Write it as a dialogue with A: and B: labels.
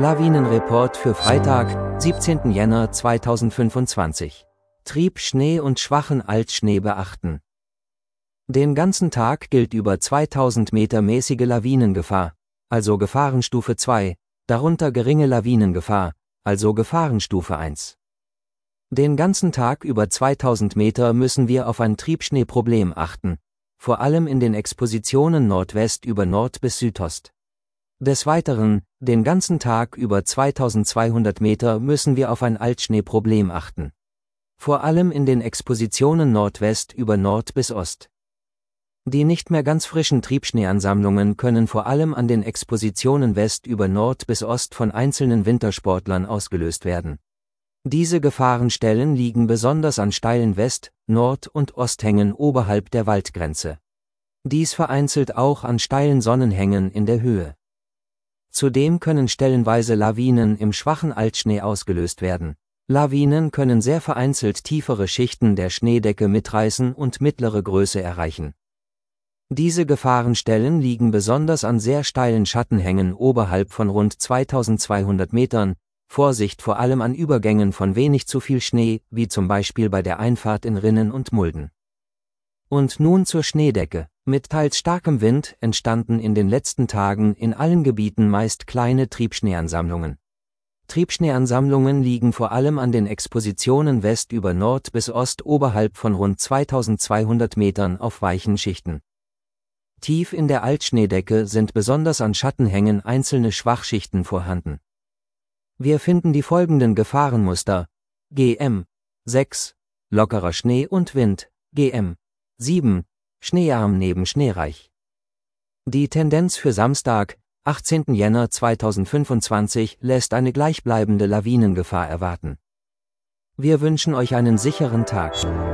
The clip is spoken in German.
A: Lawinenreport für Freitag, 17. Jänner 2025. Trieb Schnee und schwachen Altschnee beachten. Den ganzen Tag gilt über 2000 Meter mäßige Lawinengefahr, also Gefahrenstufe 2, darunter geringe Lawinengefahr, also Gefahrenstufe 1. Den ganzen Tag über 2000 Meter müssen wir auf ein Triebschneeproblem achten, vor allem in den Expositionen Nordwest über Nord bis Südost. Des Weiteren, den ganzen Tag über 2200 Meter müssen wir auf ein Altschneeproblem achten. Vor allem in den Expositionen Nordwest über Nord bis Ost. Die nicht mehr ganz frischen Triebschneeansammlungen können vor allem an den Expositionen West über Nord bis Ost von einzelnen Wintersportlern ausgelöst werden. Diese Gefahrenstellen liegen besonders an steilen West-, Nord- und Osthängen oberhalb der Waldgrenze. Dies vereinzelt auch an steilen Sonnenhängen in der Höhe. Zudem können stellenweise Lawinen im schwachen Altschnee ausgelöst werden. Lawinen können sehr vereinzelt tiefere Schichten der Schneedecke mitreißen und mittlere Größe erreichen. Diese Gefahrenstellen liegen besonders an sehr steilen Schattenhängen oberhalb von rund 2200 Metern, Vorsicht vor allem an Übergängen von wenig zu viel Schnee, wie zum Beispiel bei der Einfahrt in Rinnen und Mulden. Und nun zur Schneedecke. Mit teils starkem Wind entstanden in den letzten Tagen in allen Gebieten meist kleine Triebschneeansammlungen. Triebschneeansammlungen liegen vor allem an den Expositionen West über Nord bis Ost oberhalb von rund 2200 Metern auf weichen Schichten. Tief in der Altschneedecke sind besonders an Schattenhängen einzelne Schwachschichten vorhanden. Wir finden die folgenden Gefahrenmuster: GM 6, lockerer Schnee und Wind, GM 7, Schneearm neben Schneereich. Die Tendenz für Samstag, 18. Jänner 2025, lässt eine gleichbleibende Lawinengefahr erwarten. Wir wünschen euch einen sicheren Tag.